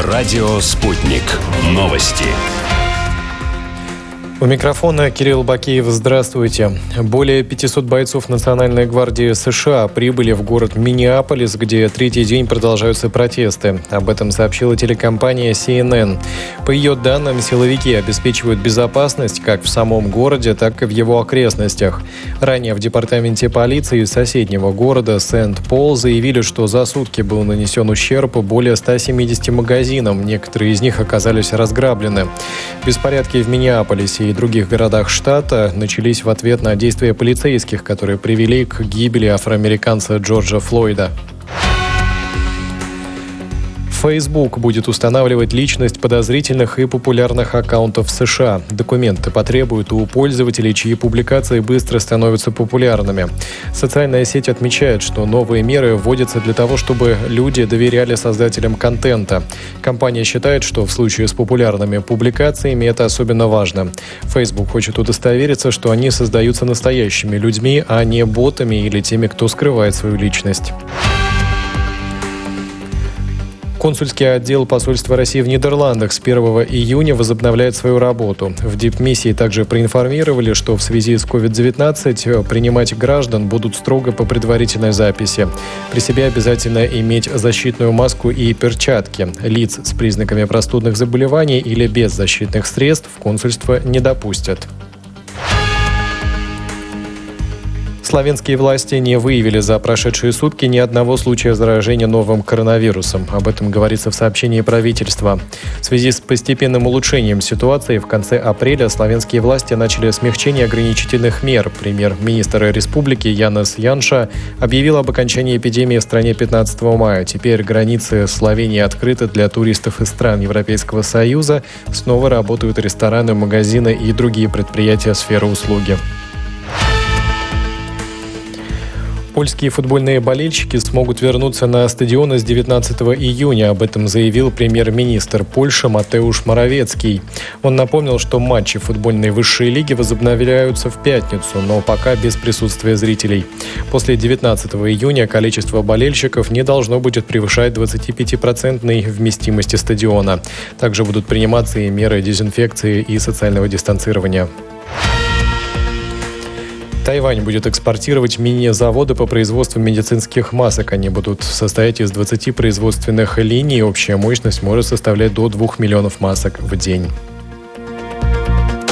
Радио «Спутник». Новости. У микрофона Кирилл Бакеев. Здравствуйте. Более 500 бойцов Национальной гвардии США прибыли в город Миннеаполис, где третий день продолжаются протесты. Об этом сообщила телекомпания CNN. По ее данным, силовики обеспечивают безопасность как в самом городе, так и в его окрестностях. Ранее в департаменте полиции соседнего города Сент-Пол заявили, что за сутки был нанесен ущерб более 170 магазинам. Некоторые из них оказались разграблены. Беспорядки в Миннеаполисе и других городах штата начались в ответ на действия полицейских, которые привели к гибели афроамериканца Джорджа Флойда. Facebook будет устанавливать личность подозрительных и популярных аккаунтов в США. Документы потребуют у пользователей, чьи публикации быстро становятся популярными. Социальная сеть отмечает, что новые меры вводятся для того, чтобы люди доверяли создателям контента. Компания считает, что в случае с популярными публикациями это особенно важно. Facebook хочет удостовериться, что они создаются настоящими людьми, а не ботами или теми, кто скрывает свою личность. Консульский отдел посольства России в Нидерландах с 1 июня возобновляет свою работу. В дипмиссии также проинформировали, что в связи с COVID-19 принимать граждан будут строго по предварительной записи. При себе обязательно иметь защитную маску и перчатки. Лиц с признаками простудных заболеваний или без защитных средств в консульство не допустят. Словенские власти не выявили за прошедшие сутки ни одного случая заражения новым коронавирусом. Об этом говорится в сообщении правительства. В связи с постепенным улучшением ситуации в конце апреля словенские власти начали смягчение ограничительных мер. Премьер-министр республики Янес Янша объявил об окончании эпидемии в стране 15 мая. Теперь границы Словении открыты для туристов из стран Европейского Союза. Снова работают рестораны, магазины и другие предприятия сферы услуги. Польские футбольные болельщики смогут вернуться на стадионы с 19 июня. Об этом заявил премьер-министр Польши Матеуш Моровецкий. Он напомнил, что матчи футбольной высшей лиги возобновляются в пятницу, но пока без присутствия зрителей. После 19 июня количество болельщиков не должно будет превышать 25% вместимости стадиона. Также будут приниматься и меры дезинфекции и социального дистанцирования. Тайвань будет экспортировать мини-заводы по производству медицинских масок. Они будут состоять из 20 производственных линий. Общая мощность может составлять до 2 миллионов масок в день.